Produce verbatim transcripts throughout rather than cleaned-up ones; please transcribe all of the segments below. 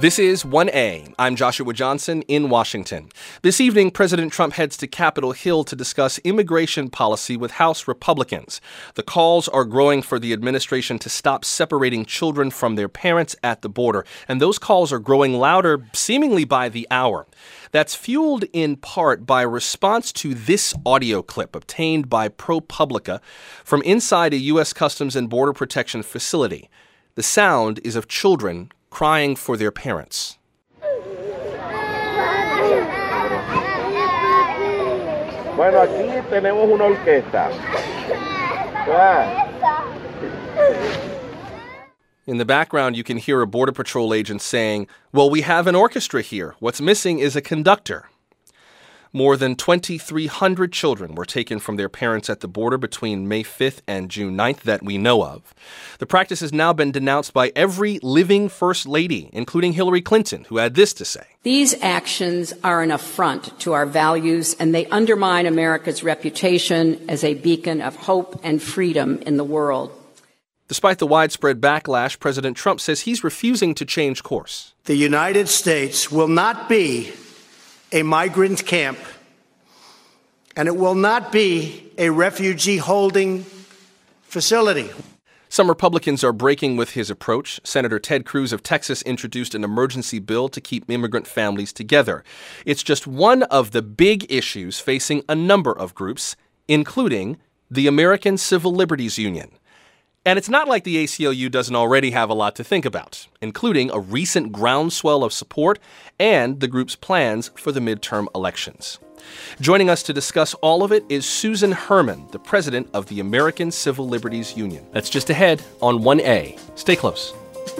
This is one A. I'm Joshua Johnson in Washington. This evening, President Trump heads to Capitol Hill to discuss immigration policy with House Republicans. The calls are growing for the administration to stop separating children from their parents at the border, and those calls are growing louder seemingly by the hour. That's fueled in part by a response to this audio clip obtained by ProPublica from inside a U S Customs and Border Protection facility. The sound is of children crying for their parents. Bueno, aquí tenemos una orquesta. In the background, you can hear a Border Patrol agent saying, "Well, we have an orchestra here. What's missing is a conductor." More than twenty-three hundred children were taken from their parents at the border between May fifth and June ninth that we know of. The practice has now been denounced by every living First Lady, including Hillary Clinton, who had this to say. These actions are an affront to our values, and they undermine America's reputation as a beacon of hope and freedom in the world. Despite the widespread backlash, President Trump says he's refusing to change course. The United States will not be a migrant camp, and it will not be a refugee-holding facility. Some Republicans are breaking with his approach. Senator Ted Cruz of Texas introduced an emergency bill to keep immigrant families together. It's just one of the big issues facing a number of groups, including the American Civil Liberties Union. And it's not like the A C L U doesn't already have a lot to think about, including a recent groundswell of support and the group's plans for the midterm elections. Joining us to discuss all of it is Susan Herman, the president of the American Civil Liberties Union. That's just ahead on one A. Stay close.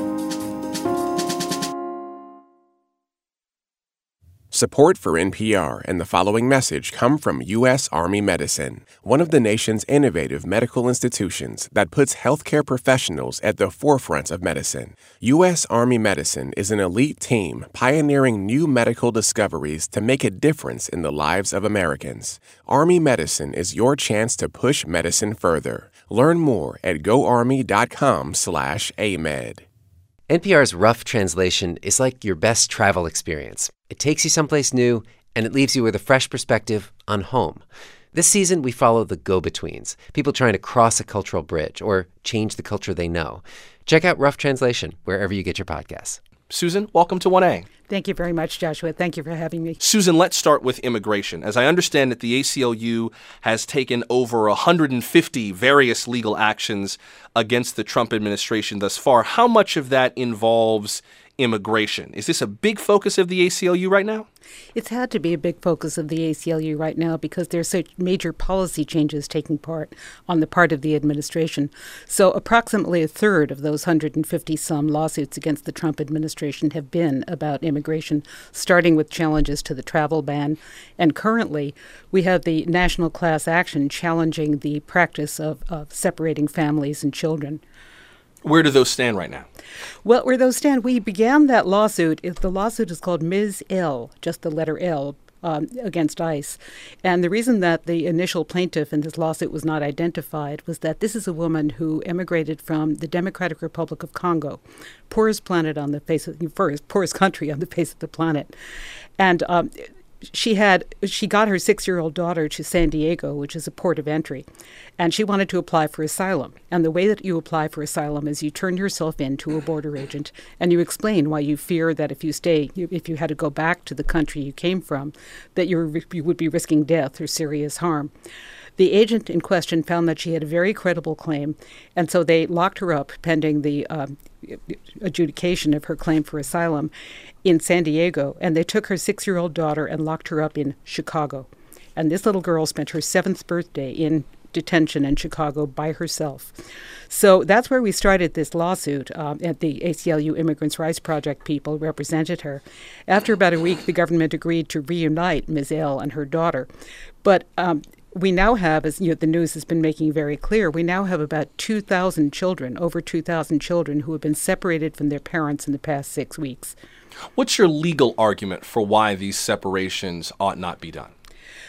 Support for N P R and the following message come from U S Army Medicine, one of the nation's innovative medical institutions that puts healthcare professionals at the forefront of medicine. U S Army Medicine is an elite team pioneering new medical discoveries to make a difference in the lives of Americans. Army Medicine is your chance to push medicine further. Learn more at goarmy.com slash AMED. N P R's Rough Translation is like your best travel experience. It takes you someplace new, and it leaves you with a fresh perspective on home. This season, we follow the go-betweens, people trying to cross a cultural bridge or change the culture they know. Check out Rough Translation wherever you get your podcasts. Susan, welcome to one A. Thank you very much, Joshua. Thank you for having me. Susan, let's start with immigration. As I understand it, the A C L U has taken over one hundred fifty various legal actions against the Trump administration thus far. How much of that involves immigration? Is this a big focus of the A C L U right now? It's had to be a big focus of the A C L U right now because there's such major policy changes taking part on the part of the administration. So approximately a third of those one hundred fifty some lawsuits against the Trump administration have been about immigration, starting with challenges to the travel ban. And currently, we have the national class action challenging the practice of, of separating families and children. Where do those stand right now? Well, where those stand, we began that lawsuit. The lawsuit is called Miz L, just the letter L, um, against ICE. And the reason that the initial plaintiff in this lawsuit was not identified was that this is a woman who emigrated from the Democratic Republic of Congo, poorest planet on the face of, first, poorest country on the face of the planet. And um, She had she got her six-year-old daughter to San Diego, which is a port of entry, and she wanted to apply for asylum. And the way that you apply for asylum is you turn yourself in to a border agent, and you explain why you fear that if you stay, if you had to go back to the country you came from, that you you would be risking death or serious harm. The agent in question found that she had a very credible claim, and so they locked her up pending the um, adjudication of her claim for asylum in San Diego, and they took her six-year-old daughter and locked her up in Chicago. And this little girl spent her seventh birthday in detention in Chicago by herself. So that's where we started this lawsuit. Um, at the A C L U Immigrants' Rights Project people represented her. After about a week, the government agreed to reunite Miz L and her daughter. But um, we now have, as you know, the news has been making very clear, we now have about two thousand children, over two thousand children who have been separated from their parents in the past six weeks. What's your legal argument for why these separations ought not be done?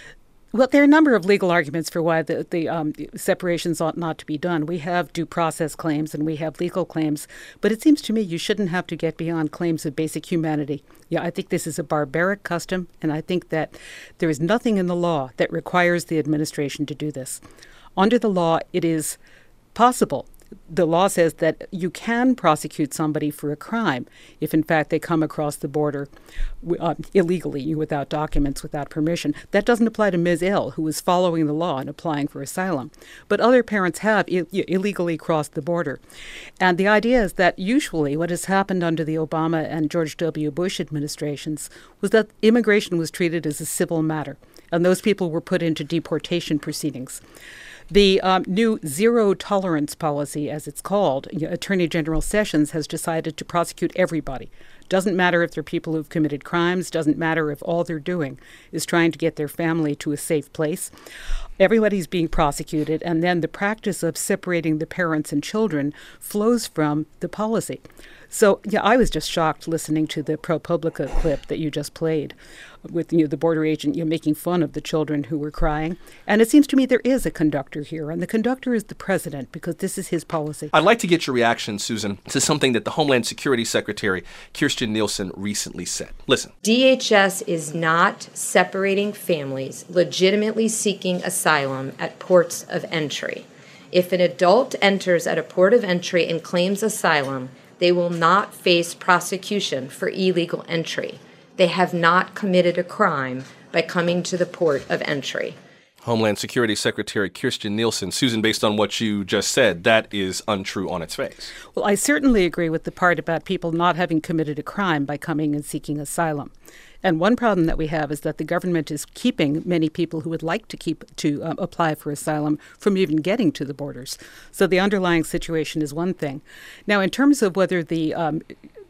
Well, there are a number of legal arguments for why the, the um, separations ought not to be done. We have due process claims and we have legal claims, but it seems to me you shouldn't have to get beyond claims of basic humanity. Yeah, I think this is a barbaric custom, and I think that there is nothing in the law that requires the administration to do this. Under the law, it is possible. The law says that you can prosecute somebody for a crime if, in fact, they come across the border uh, illegally, without documents, without permission. That doesn't apply to Miz L, who was following the law and applying for asylum. But other parents have Ill- illegally crossed the border. And the idea is that usually what has happened under the Obama and George W. Bush administrations was that immigration was treated as a civil matter, and those people were put into deportation proceedings. The um, new zero tolerance policy, as it's called, you know, Attorney General Sessions has decided to prosecute everybody. Doesn't matter if they're people who've committed crimes, doesn't matter if all they're doing is trying to get their family to a safe place. Everybody's being prosecuted, and then the practice of separating the parents and children flows from the policy. So, yeah, I was just shocked listening to the ProPublica clip that you just played with you know, the border agent you know, making fun of the children who were crying. And it seems to me there is a conductor here, and the conductor is the president because this is his policy. I'd like to get your reaction, Susan, to something that the Homeland Security Secretary, Kirstjen Nielsen, recently said. Listen. D H S is not separating families legitimately seeking asylum at ports of entry. If an adult enters at a port of entry and claims asylum, they will not face prosecution for illegal entry. They have not committed a crime by coming to the port of entry. Homeland Security Secretary Kirstjen Nielsen. Susan, based on what you just said, that is untrue on its face. Well, I certainly agree with the part about people not having committed a crime by coming and seeking asylum. And one problem that we have is that the government is keeping many people who would like to keep to um, apply for asylum from even getting to the borders. So the underlying situation is one thing. Now, in terms of whether the um,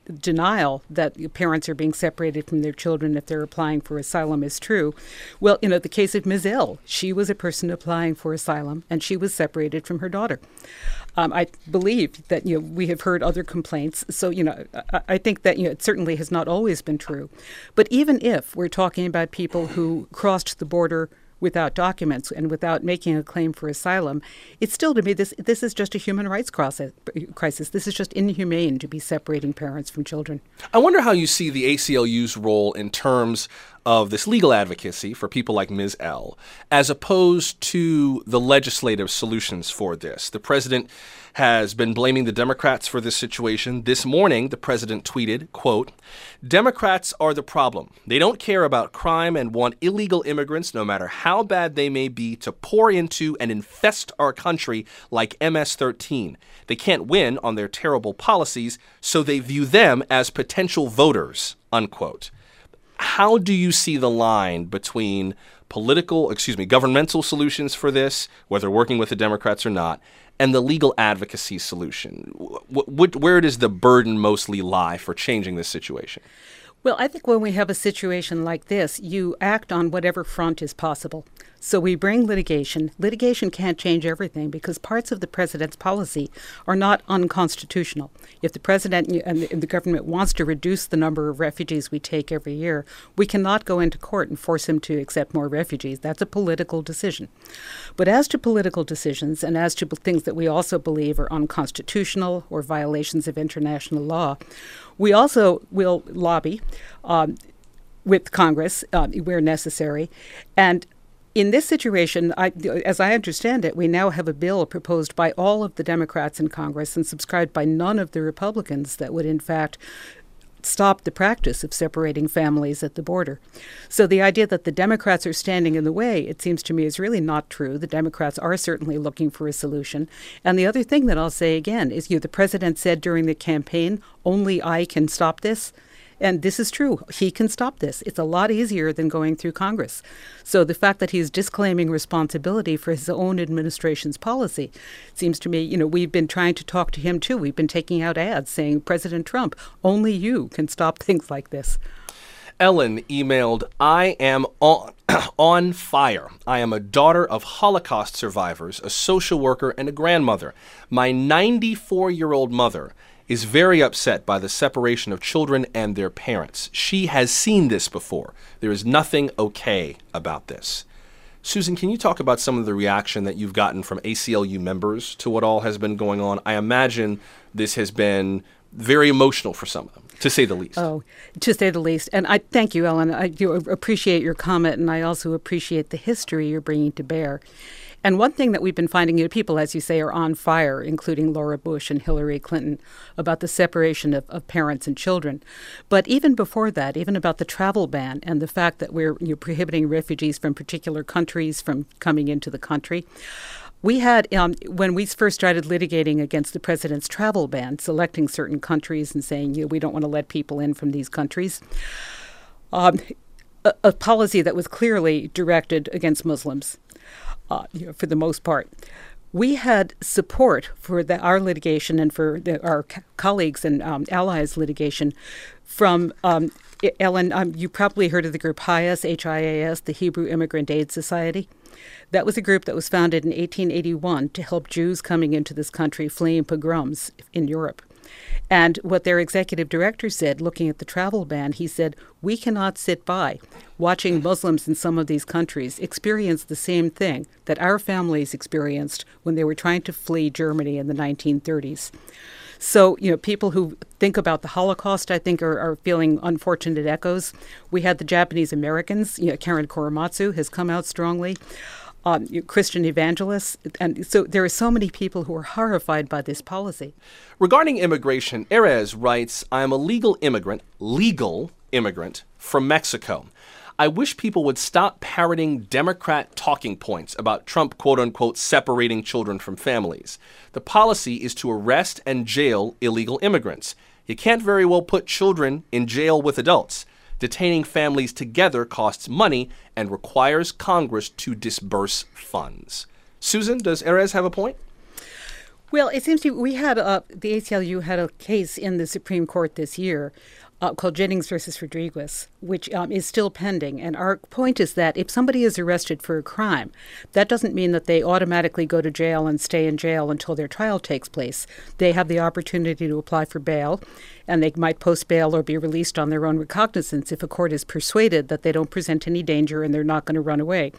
denial that parents are being separated from their children if they're applying for asylum is true, well, you know, the case of Miz L, she was a person applying for asylum, and she was separated from her daughter. Um, I believe that, you know, we have heard other complaints. So, you know, I, I think that, you know, it certainly has not always been true. But even if we're talking about people who crossed the border without documents and without making a claim for asylum, it's still, to me, this this is just a human rights crisis. This is just inhumane to be separating parents from children. I wonder how you see the A C L U's role in terms of this legal advocacy for people like Miz L, as opposed to the legislative solutions for this. The president has been blaming the Democrats for this situation. This morning, the president tweeted, quote, "Democrats are the problem. They don't care about crime and want illegal immigrants, no matter how bad they may be, to pour into and infest our country like M S thirteen. They can't win on their terrible policies, so they view them as potential voters," unquote. How do you see the line between political, excuse me, governmental solutions for this, whether working with the Democrats or not, and the legal advocacy solution? Wh- wh- where does the burden mostly lie for changing this situation? Well, I think when we have a situation like this, you act on whatever front is possible. So we bring litigation. Litigation can't change everything because parts of the president's policy are not unconstitutional. If the president and the government wants to reduce the number of refugees we take every year, we cannot go into court and force him to accept more refugees. That's a political decision. But as to political decisions and as to things that we also believe are unconstitutional or violations of international law, we also will lobby um, with Congress uh, where necessary. And in this situation, I, as I understand it, we now have a bill proposed by all of the Democrats in Congress and subscribed by none of the Republicans that would, in fact, stop the practice of separating families at the border. So the idea that the Democrats are standing in the way, it seems to me, is really not true. The Democrats are certainly looking for a solution. And the other thing that I'll say again is, you know, the president said during the campaign, only I can stop this. And this is true. He can stop this. It's a lot easier than going through Congress. So the fact that he's disclaiming responsibility for his own administration's policy seems to me, you know, we've been trying to talk to him, too. We've been taking out ads saying, President Trump, only you can stop things like this. Ellen emailed, I am on, on fire. I am a daughter of Holocaust survivors, a social worker, and a grandmother. My ninety-four-year-old mother is very upset by the separation of children and their parents. She has seen this before. There is nothing okay about this. Susan, can you talk about some of the reaction that you've gotten from A C L U members to what all has been going on? I imagine this has been very emotional for some of them, to say the least. Oh, to say the least. And I thank you, Ellen. I do appreciate your comment, and I also appreciate the history you're bringing to bear. And one thing that we've been finding, you know, people, as you say, are on fire, including Laura Bush and Hillary Clinton, about the separation of, of parents and children. But even before that, even about the travel ban and the fact that we're you know, prohibiting refugees from particular countries from coming into the country. We had, um, when we first started litigating against the president's travel ban, selecting certain countries and saying, you know, we don't want to let people in from these countries, um, a, a policy that was clearly directed against Muslims. Uh, you know, for the most part. We had support for the, our litigation and for the, our co- colleagues and um, allies' litigation from, um, Ellen, um, you probably heard of the group H I A S, H I A S, the Hebrew Immigrant Aid Society. That was a group that was founded in eighteen eighty-one to help Jews coming into this country fleeing pogroms in Europe. And what their executive director said, looking at the travel ban, he said, we cannot sit by watching Muslims in some of these countries experience the same thing that our families experienced when they were trying to flee Germany in the nineteen thirties. So, you know, people who think about the Holocaust, I think, are, are feeling unfortunate echoes. We had the Japanese Americans, you know, Karen Korematsu has come out strongly. Um, Christian evangelists. And so there are so many people who are horrified by this policy. Regarding immigration, Erez writes, I am a legal immigrant, legal immigrant from Mexico. I wish people would stop parroting Democrat talking points about Trump, quote unquote, separating children from families. The policy is to arrest and jail illegal immigrants. You can't very well put children in jail with adults. Detaining families together costs money and requires Congress to disburse funds. Susan, does Erez have a point? Well, it seems to me we had a, the A C L U had a case in the Supreme Court this year uh, called Jennings versus Rodriguez, which um, is still pending. And our point is that if somebody is arrested for a crime, that doesn't mean that they automatically go to jail and stay in jail until their trial takes place. They have the opportunity to apply for bail, and they might post bail or be released on their own recognizance if a court is persuaded that they don't present any danger and they're not going to run away.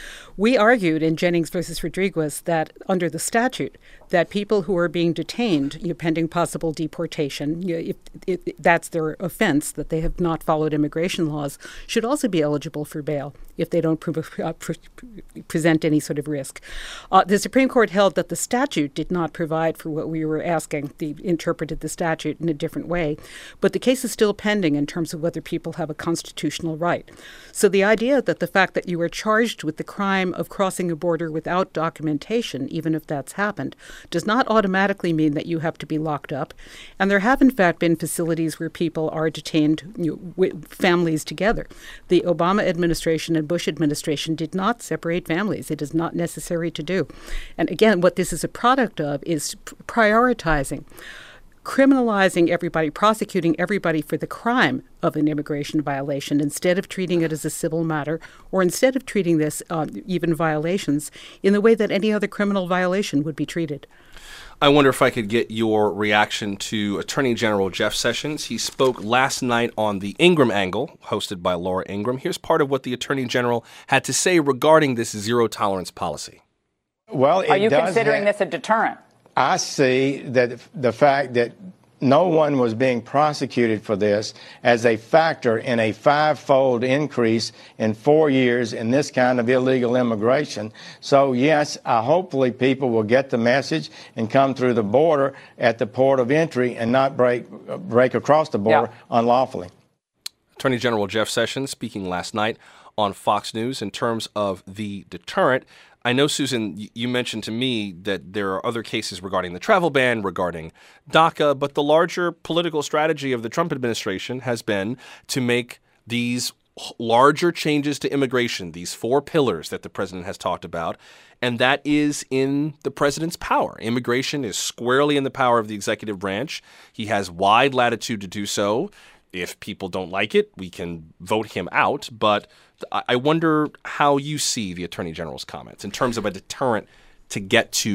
We argued in Jennings versus Rodriguez that under the statute, that people who are being detained, you know, pending possible deportation, you know, if, if that's their offense, that they have not followed immigration laws, should also be eligible for bail if they don't pre- uh, pre- present any sort of risk. Uh, the Supreme Court held that the statute did not provide for what we were asking. They interpreted the statute in a different way. But the case is still pending in terms of whether people have a constitutional right. So the idea that the fact that you are charged with the crime of crossing a border without documentation, even if that's happened, does not automatically mean that you have to be locked up. And there have, in fact, been facilities where people are detained, you know, with families together. The Obama administration and Bush administration did not separate families. It is not necessary to do. And again, what this is a product of is prioritizing, criminalizing everybody, prosecuting everybody for the crime of an immigration violation instead of treating it as a civil matter, or instead of treating this, uh, even violations, in the way that any other criminal violation would be treated. I wonder if I could get your reaction to Attorney General Jeff Sessions. He spoke last night on the Ingram Angle, hosted by Laura Ingram. Here's part of what the Attorney General had to say regarding this zero-tolerance policy. Well, it Are you does considering ha- this a deterrent? I see that the fact that no one was being prosecuted for this as a factor in a five-fold increase in four years in this kind of illegal immigration. So, yes, uh, hopefully people will get the message and come through the border at the port of entry and not break uh, break across the border yeah. unlawfully. Attorney General Jeff Sessions speaking last night on Fox News in terms of the deterrent. I know, Susan, you mentioned to me that there are other cases regarding the travel ban, regarding DACA, but the larger political strategy of the Trump administration has been to make these larger changes to immigration, these four pillars that the president has talked about, and that is in the president's power. Immigration is squarely in the power of the executive branch. He has wide latitude to do so. If people don't like it, we can vote him out, but I wonder how you see the Attorney General's comments in terms of a deterrent to get to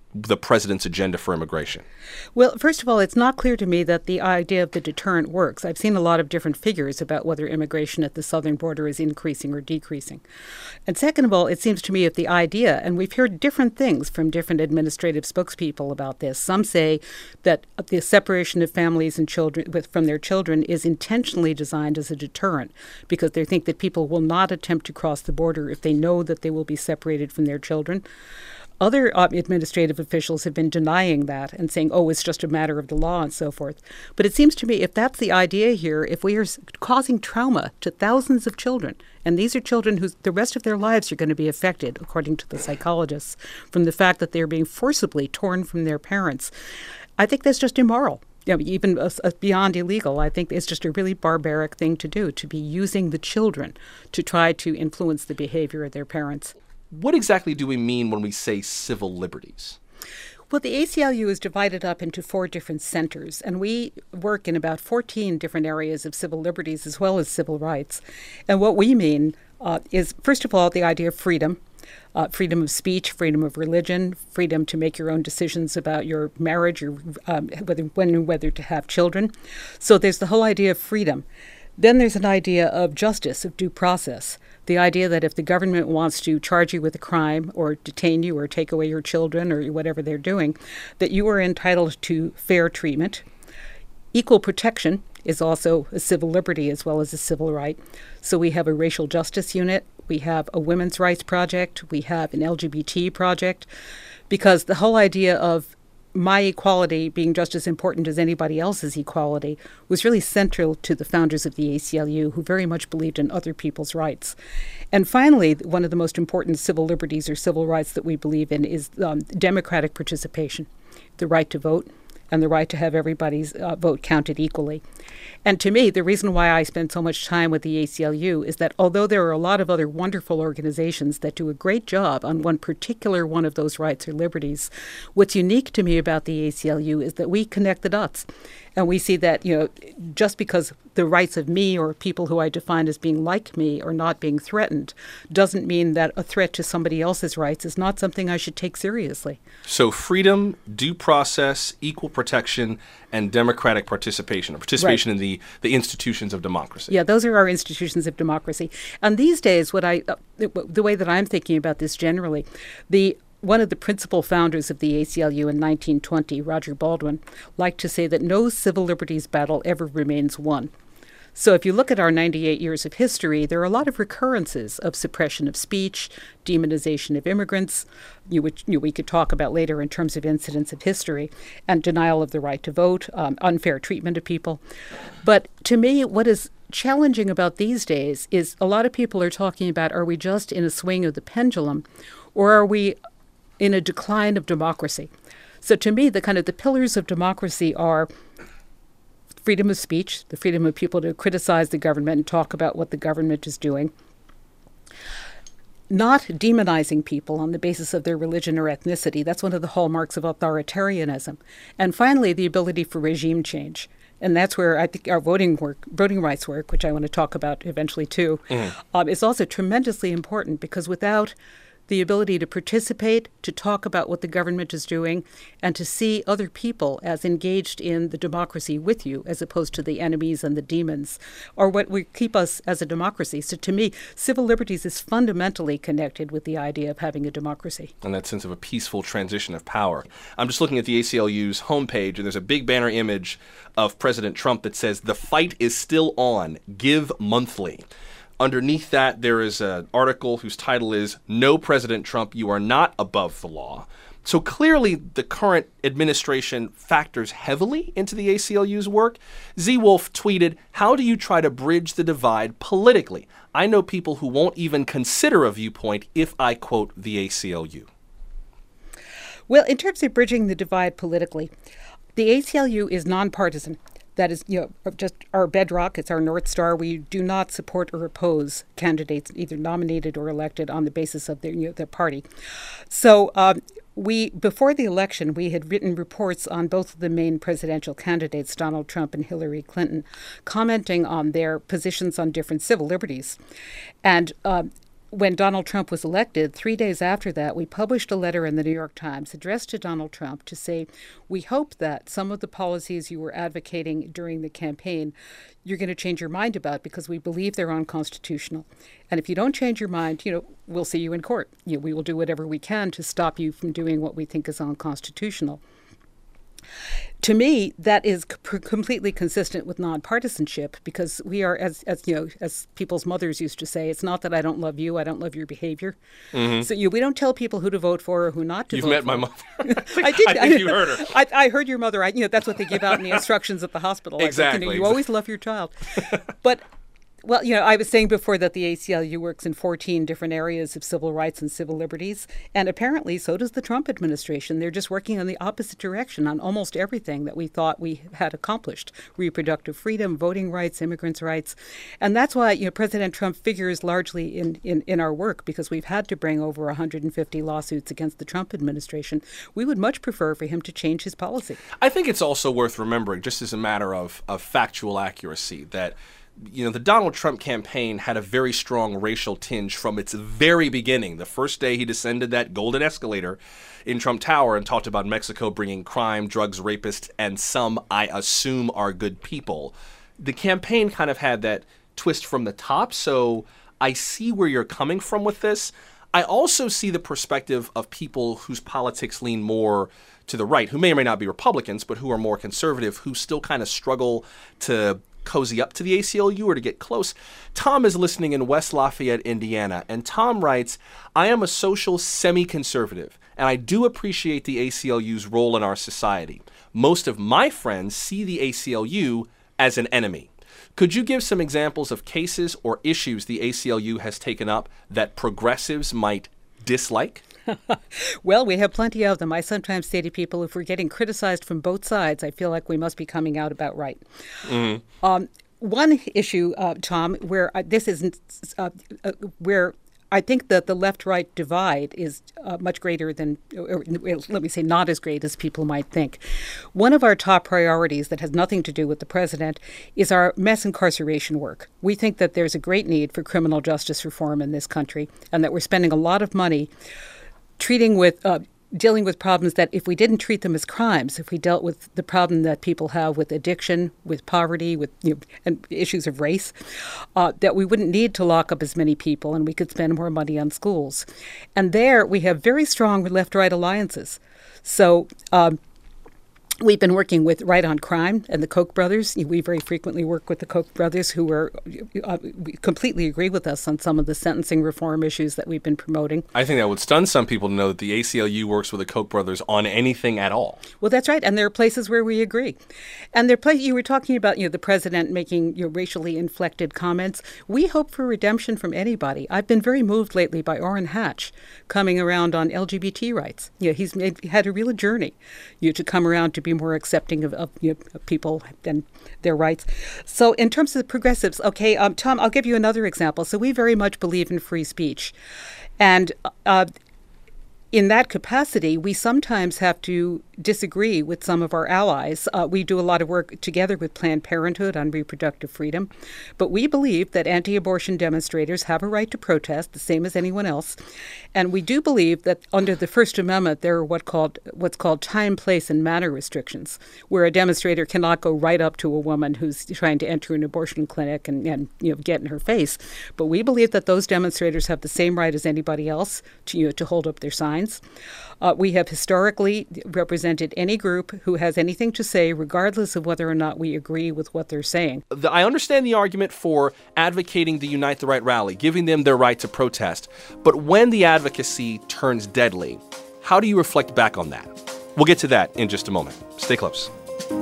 the president's agenda for immigration? Well, first of all, it's not clear to me that the idea of the deterrent works. I've seen a lot of different figures about whether immigration at the southern border is increasing or decreasing. And second of all, it seems to me if the idea, and we've heard different things from different administrative spokespeople about this. Some say that the separation of families and children with, from their children is intentionally designed as a deterrent because they think that people will not attempt to cross the border if they know that they will be separated from their children. Other uh, administrative officials have been denying that and saying, oh, it's just a matter of the law and so forth. But it seems to me if that's the idea here, if we are causing trauma to thousands of children, and these are children who the rest of their lives are going to be affected, according to the psychologists, from the fact that they're being forcibly torn from their parents, I think that's just immoral. You know, even uh, beyond illegal, I think it's just a really barbaric thing to do, to be using the children to try to influence the behavior of their parents. What exactly do we mean when we say civil liberties? Well, the A C L U is divided up into four different centers, and we work in about fourteen different areas of civil liberties as well as civil rights. And what we mean uh, is, first of all, the idea of freedom. Uh, freedom of speech, freedom of religion, freedom to make your own decisions about your marriage, or um, whether when and whether to have children. So there's the whole idea of freedom. Then there's an idea of justice, of due process. The idea that if the government wants to charge you with a crime or detain you or take away your children or whatever they're doing, that you are entitled to fair treatment. Equal protection is also a civil liberty as well as a civil right. So we have a racial justice unit, we have a women's rights project, we have an L G B T project, because the whole idea of my equality being just as important as anybody else's equality was really central to the founders of the A C L U, who very much believed in other people's rights. And finally, one of the most important civil liberties or civil rights that we believe in is um, democratic participation, the right to vote, and the right to have everybody's uh, vote counted equally. And to me, the reason why I spend so much time with the A C L U is that although there are a lot of other wonderful organizations that do a great job on one particular one of those rights or liberties, what's unique to me about the A C L U is that we connect the dots. And we see that, you know, just because the rights of me or people who I define as being like me are not being threatened doesn't mean that a threat to somebody else's rights is not something I should take seriously. So freedom, due process, equal protection, and democratic participation, or participation right. in the, the institutions of democracy. Yeah, those are our institutions of democracy. And these days, what I uh, the way that I'm thinking about this generally, the one of the principal founders of the A C L U in nineteen twenty, Roger Baldwin, liked to say that no civil liberties battle ever remains won. So if you look at our ninety-eight years of history, there are a lot of recurrences of suppression of speech, demonization of immigrants, you, which you know, we could talk about later in terms of incidents of history, and denial of the right to vote, um, unfair treatment of people. But to me, what is challenging about these days is a lot of people are talking about, are we just in a swing of the pendulum, or are we in a decline of democracy? So to me, the kind of the pillars of democracy are freedom of speech, the freedom of people to criticize the government and talk about what the government is doing, not demonizing people on the basis of their religion or ethnicity. That's one of the hallmarks of authoritarianism. And finally, the ability for regime change. And that's where I think our voting work, voting rights work, which I want to talk about eventually too, mm. um, is also tremendously important, because without the ability to participate, to talk about what the government is doing, and to see other people as engaged in the democracy with you, as opposed to the enemies and the demons, are what will keep us as a democracy. So to me, civil liberties is fundamentally connected with the idea of having a democracy. And that sense of a peaceful transition of power. I'm just looking at the A C L U's homepage, and there's a big banner image of President Trump that says, "The fight is still on. Give monthly." Underneath that, there is an article whose title is, "No, President Trump, you are not above the law." So clearly, the current administration factors heavily into the A C L U's work. Z Wolf tweeted, "How do you try to bridge the divide politically? I know people who won't even consider a viewpoint if I quote the A C L U." Well, in terms of bridging the divide politically, the A C L U is nonpartisan. That is, you know, just our bedrock. It's our North Star. We do not support or oppose candidates either nominated or elected on the basis of their, you know, their party. So um, we, before the election, we had written reports on both of the main presidential candidates, Donald Trump and Hillary Clinton, commenting on their positions on different civil liberties. And um, when Donald Trump was elected, three days after that, we published a letter in the New York Times addressed to Donald Trump to say, we hope that some of the policies you were advocating during the campaign, you're going to change your mind about because we believe they're unconstitutional. And if you don't change your mind, you know, we'll see you in court. You know, we will do whatever we can to stop you from doing what we think is unconstitutional. To me, that is c- completely consistent with nonpartisanship because we are, as, as you know, as people's mothers used to say, it's not that I don't love you, I don't love your behavior. Mm-hmm. So you, we don't tell people who to vote for or who not to You've vote for. You've met my mother. I did. I think you heard her. I, I heard your mother. I, you know, that's what they give out in the instructions at the hospital. Exactly. Like, you know, you always love your child. But well, you know, I was saying before that the A C L U works in fourteen different areas of civil rights and civil liberties, and apparently so does the Trump administration. They're just working in the opposite direction on almost everything that we thought we had accomplished: reproductive freedom, voting rights, immigrants' rights. And that's why, you know, President Trump figures largely in, in, in our work because we've had to bring over one hundred fifty lawsuits against the Trump administration. We would much prefer for him to change his policy. I think it's also worth remembering, just as a matter of, of factual accuracy, that you know, the Donald Trump campaign had a very strong racial tinge from its very beginning. The first day he descended that golden escalator in Trump Tower and talked about Mexico bringing crime, drugs, rapists, and some, I assume, are good people. The campaign kind of had that twist from the top, so I see where you're coming from with this. I also see the perspective of people whose politics lean more to the right, who may or may not be Republicans, but who are more conservative, who still kind of struggle to cozy up to the A C L U or to get close. Tom is listening in West Lafayette, Indiana, and Tom writes, I am a social semi-conservative, and I do appreciate the A C L U's role in our society. Most of my friends see the A C L U as an enemy. Could you give some examples of cases or issues the A C L U has taken up that progressives might dislike? Well, we have plenty of them. I sometimes say to people, if we're getting criticized from both sides, I feel like we must be coming out about right. Mm-hmm. Um, one issue, uh, Tom, where uh, this isn't, uh, uh, where I think that the left-right divide is uh, much greater than, or, or let me say not as great as people might think. One of our top priorities that has nothing to do with the president is our mass incarceration work. We think that there's a great need for criminal justice reform in this country and that we're spending a lot of money treating with, uh, dealing with problems that if we didn't treat them as crimes, if we dealt with the problem that people have with addiction, with poverty, with you know, and issues of race, uh, that we wouldn't need to lock up as many people and we could spend more money on schools. And there we have very strong left-right alliances. So um, we've been working with Right on Crime and the Koch brothers. We very frequently work with the Koch brothers who are uh, completely agree with us on some of the sentencing reform issues that we've been promoting. I think that would stun some people to know that the A C L U works with the Koch brothers on anything at all. Well, that's right. And there are places where we agree. And there are places, you were talking about, you know, the president making you know, racially inflected comments. We hope for redemption from anybody. I've been very moved lately by Orrin Hatch coming around on L G B T rights. You know, he's made, had a real journey you know, to come around to be more accepting of, of, you know, of people and their rights. So in terms of the progressives, okay, um, Tom, I'll give you another example. So we very much believe in free speech. And uh, in that capacity, we sometimes have to disagree with some of our allies. Uh, we do a lot of work together with Planned Parenthood on reproductive freedom, but we believe that anti-abortion demonstrators have a right to protest, the same as anyone else. And we do believe that under the First Amendment, there are what called what's called time, place, and manner restrictions, where a demonstrator cannot go right up to a woman who's trying to enter an abortion clinic and, and you know get in her face. But we believe that those demonstrators have the same right as anybody else to you know, to hold up their signs. Uh, we have historically represented any group who has anything to say, regardless of whether or not we agree with what they're saying. The, I understand the argument for advocating the Unite the Right rally, giving them their right to protest. But when the advocacy turns deadly, how do you reflect back on that? We'll get to that in just a moment. Stay close.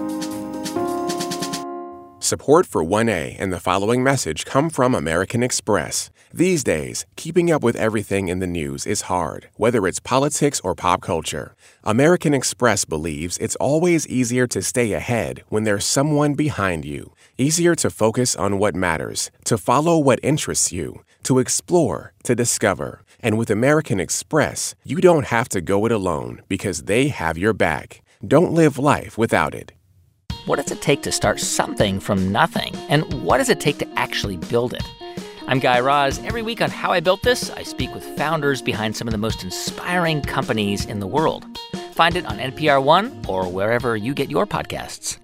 Support for one A and the following message come from American Express. These days, keeping up with everything in the news is hard, whether it's politics or pop culture. American Express believes it's always easier to stay ahead when there's someone behind you. Easier to focus on what matters, to follow what interests you, to explore, to discover. And with American Express, you don't have to go it alone because they have your back. Don't live life without it. What does it take to start something from nothing? And what does it take to actually build it? I'm Guy Raz. Every week on How I Built This, I speak with founders behind some of the most inspiring companies in the world. Find it on N P R One or wherever you get your podcasts.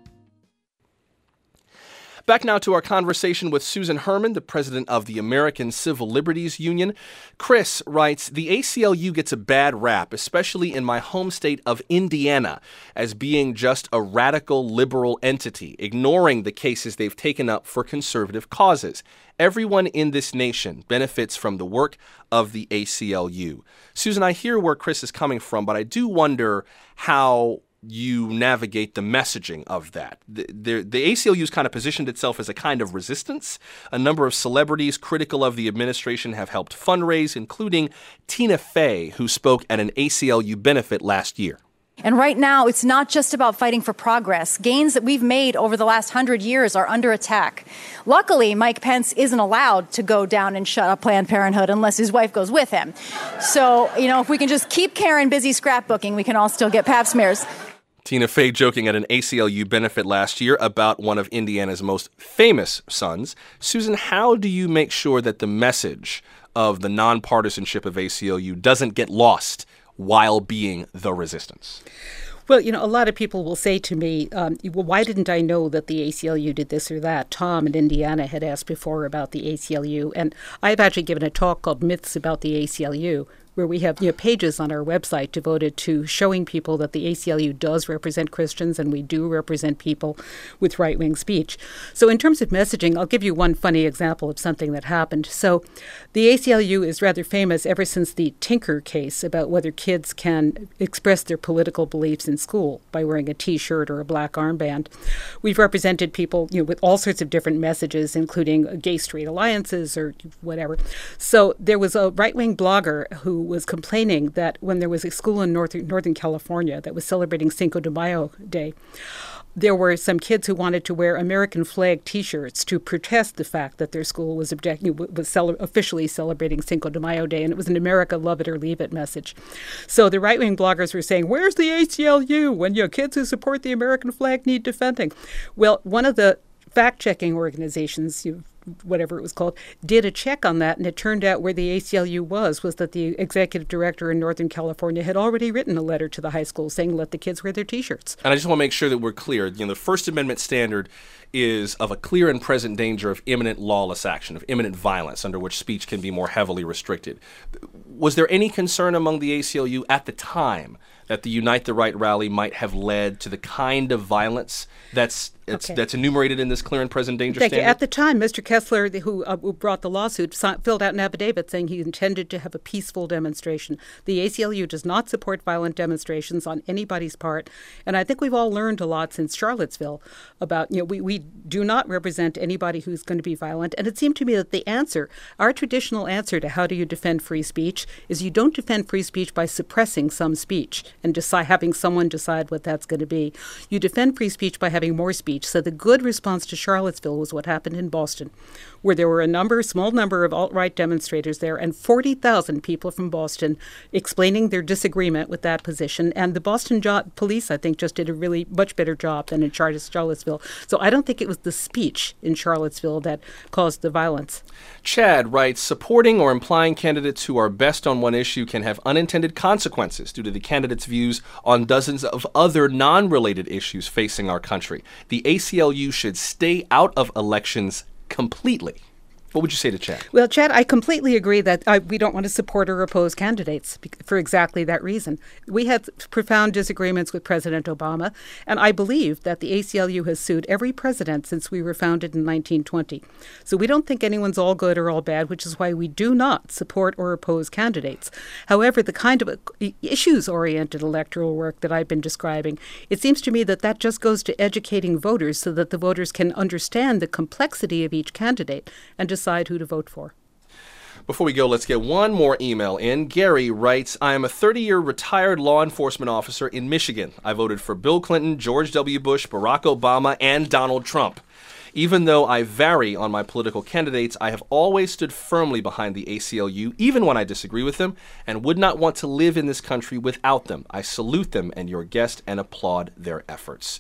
Back now to our conversation with Susan Herman, the president of the American Civil Liberties Union. Chris writes, the A C L U gets a bad rap, especially in my home state of Indiana, as being just a radical liberal entity, ignoring the cases they've taken up for conservative causes. Everyone in this nation benefits from the work of the A C L U. Susan, I hear where Chris is coming from, but I do wonder how you navigate the messaging of that. The, the, the A C L U's kind of positioned itself as a kind of resistance. A number of celebrities critical of the administration have helped fundraise, including Tina Fey, who spoke at an A C L U benefit last year. And right now, it's not just about fighting for progress. Gains that we've made over the last hundred years are under attack. Luckily, Mike Pence isn't allowed to go down and shut up Planned Parenthood unless his wife goes with him. So, you know, if we can just keep Karen busy scrapbooking, we can all still get pap smears. Tina Fey joking at an A C L U benefit last year about one of Indiana's most famous sons. Susan, how do you make sure that the message of the nonpartisanship of A C L U doesn't get lost while being the resistance? Well, you know, a lot of people will say to me, um, well, why didn't I know that the A C L U did this or that? Tom in Indiana had asked before about the A C L U, and I've actually given a talk called Myths About the A C L U, where we have, you know, pages on our website devoted to showing people that the A C L U does represent Christians and we do represent people with right-wing speech. So in terms of messaging, I'll give you one funny example of something that happened. So the A C L U is rather famous ever since the Tinker case about whether kids can express their political beliefs in school by wearing a T-shirt or a black armband. We've represented people, you know, with all sorts of different messages, including gay straight alliances or whatever. So there was a right-wing blogger who was complaining that when there was a school in Northern, Northern California that was celebrating Cinco de Mayo Day, there were some kids who wanted to wear American flag T-shirts to protest the fact that their school was objecting, was cel- officially celebrating Cinco de Mayo Day, and it was an America love it or leave it message. So the right-wing bloggers were saying, where's the A C L U when your kids who support the American flag need defending? Well, one of the fact-checking organizations, you whatever it was called, did a check on that, and it turned out where the A C L U was, was that the executive director in Northern California had already written a letter to the high school saying, let the kids wear their T-shirts. And I just want to make sure that we're clear. You know, the First Amendment standard is of a clear and present danger of imminent lawless action, of imminent violence, under which speech can be more heavily restricted. Was there any concern among the A C L U at the time that the Unite the Right rally might have led to the kind of violence that's it's, okay. that's enumerated in this clear and present danger Thank standard? You. At the time, Mister Kessler, the, who, uh, who brought the lawsuit, si- filled out an affidavit saying he intended to have a peaceful demonstration. The A C L U does not support violent demonstrations on anybody's part, and I think we've all learned a lot since Charlottesville about, you know, we, we do not represent anybody who's going to be violent, and it seemed to me that the answer, our traditional answer to how do you defend free speech is you don't defend free speech by suppressing some speech and decide, having someone decide what that's going to be. You defend free speech by having more speech. So the good response to Charlottesville was what happened in Boston, where there were a number, small number of alt-right demonstrators there, and forty thousand people from Boston explaining their disagreement with that position. And the Boston jo- police, I think, just did a really much better job than in Char- Charlottesville. So I don't think it was the speech in Charlottesville that caused the violence. Chad writes, supporting or implying candidates who are best on one issue can have unintended consequences due to the candidate's views on dozens of other non-related issues facing our country. The A C L U should stay out of elections completely. What would you say to Chad? Well, Chad, I completely agree that uh, we don't want to support or oppose candidates for exactly that reason. We had profound disagreements with President Obama, and I believe that the A C L U has sued every president since we were founded in nineteen twenty. So we don't think anyone's all good or all bad, which is why we do not support or oppose candidates. However, the kind of issues-oriented electoral work that I've been describing, it seems to me that that just goes to educating voters so that the voters can understand the complexity of each candidate and decide who to vote for. Before we go, let's get one more email in. Gary writes, I am a thirty-year retired law enforcement officer in Michigan. I voted for Bill Clinton, George W. Bush, Barack Obama, and Donald Trump. Even though I vary on my political candidates, I have always stood firmly behind the A C L U, even when I disagree with them, and would not want to live in this country without them. I salute them and your guest and applaud their efforts.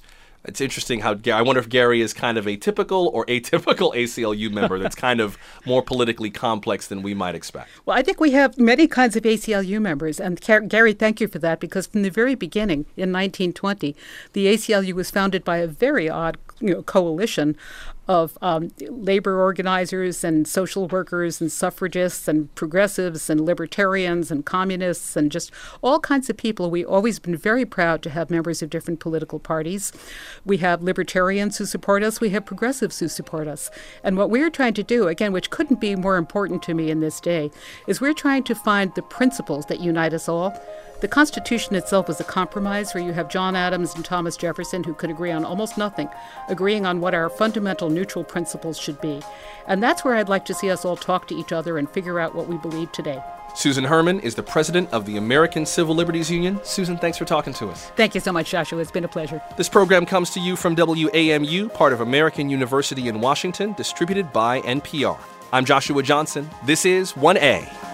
It's interesting how I wonder if Gary is kind of a typical or atypical A C L U member that's kind of more politically complex than we might expect. Well, I think we have many kinds of A C L U members. And Gary, thank you for that, because from the very beginning in nineteen twenty, the A C L U was founded by a very odd you know, coalition of um, labor organizers and social workers and suffragists and progressives and libertarians and communists and just all kinds of people. We've always been very proud to have members of different political parties. We have libertarians who support us. We have progressives who support us. And what we're trying to do, again, which couldn't be more important to me in this day, is we're trying to find the principles that unite us all. The Constitution itself was a compromise where you have John Adams and Thomas Jefferson, who could agree on almost nothing, agreeing on what our fundamental neutral principles should be. And that's where I'd like to see us all talk to each other and figure out what we believe today. Susan Herman is the president of the American Civil Liberties Union. Susan, thanks for talking to us. Thank you so much, Joshua. It's been a pleasure. This program comes to you from W A M U, part of American University in Washington, distributed by N P R. I'm Joshua Johnson. This is one A.